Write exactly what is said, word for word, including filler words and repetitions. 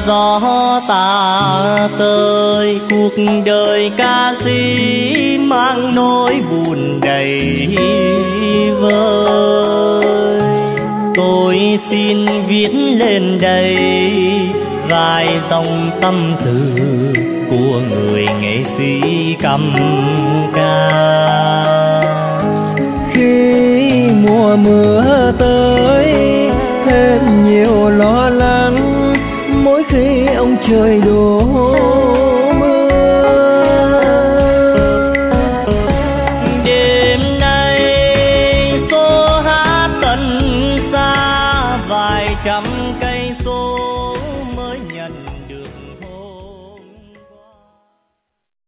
gió ta tơi, cuộc đời ca sĩ mang nỗi buồn đầy vơi. Tôi xin viết lên đây vài dòng tâm tư của người nghệ sĩ cầm ca. Khi mùa mưa tới thêm nhiều lo lắng, mỗi khi ông trời đổ